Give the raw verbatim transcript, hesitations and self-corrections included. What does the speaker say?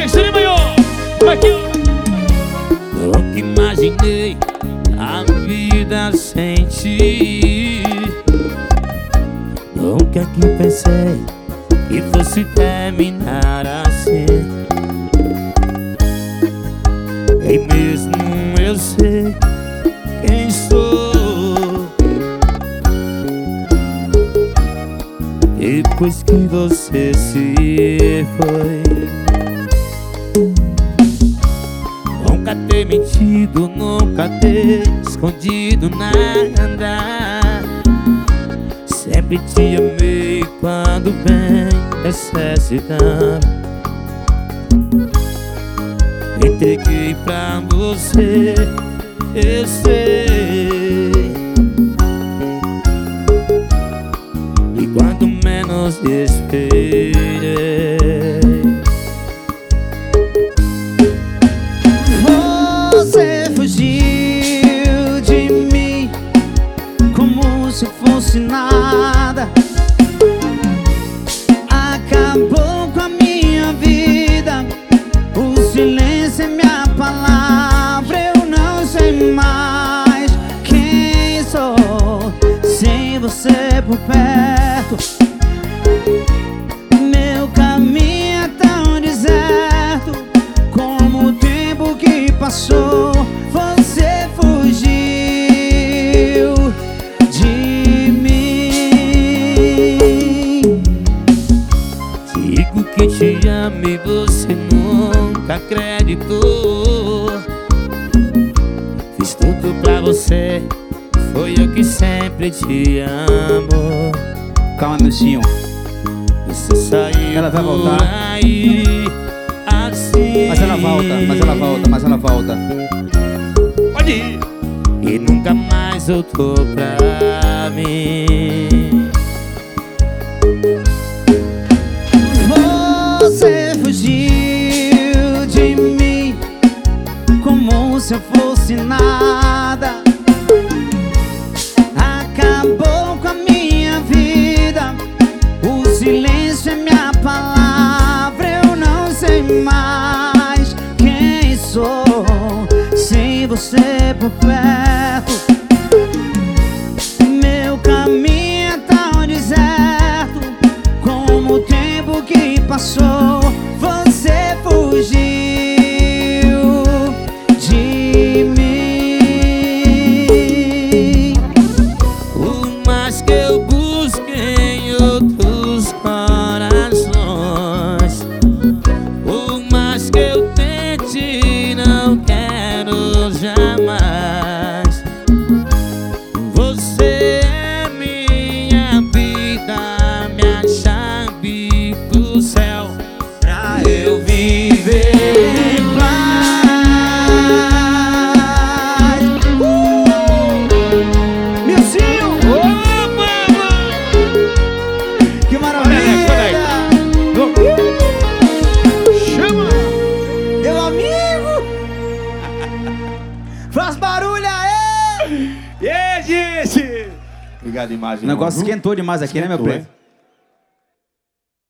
Alexandre Maior. Aqui, ó. Nunca imaginei a vida sem ti. Nunca que pensei que fosse terminar assim. E mesmo eu sei quem sou. Depois que você se foi, nunca ter mentido, nunca ter escondido nada. Sempre te amei quando bem necessitava. Entreguei pra você, eu sei. E quando menos esperei, você fugiu de mim como se fosse nada. Acabou com a minha vida. O silêncio é minha palavra. Eu não sei mais quem sou sem você por perto. Meu caminho é tão deserto como o tempo que passou. Você fugiu de mim. digo que te amo e você nunca acreditou. Fiz tudo pra você, foi eu que sempre te amo. Calma, meu senhor. Você saiu Ela vai por voltar. aí assim. Mas ela volta, mas ela volta, mas ela volta. Pode ir. E nunca mais voltou pra mim. Você fugiu de mim como se eu fosse nada. Acabou com a minha vida. O silêncio é minha palavra. Eu não sei mais quem sou sem você por perto. Meu caminho é tão deserto como o tempo que passou. Você fugiu de mim. Por mais que eu busque em outros corações, por mais que eu tente, não quero jamais. Você é minha vida, minha chave pro céu, pra eu viver em paz. Milcinho! Que maravilha! Chama. Meu amigo! Faz barulho aí! E aí, gente? Obrigado, imagem. O negócio esquentou demais aqui, né, meu Esquentou, preto?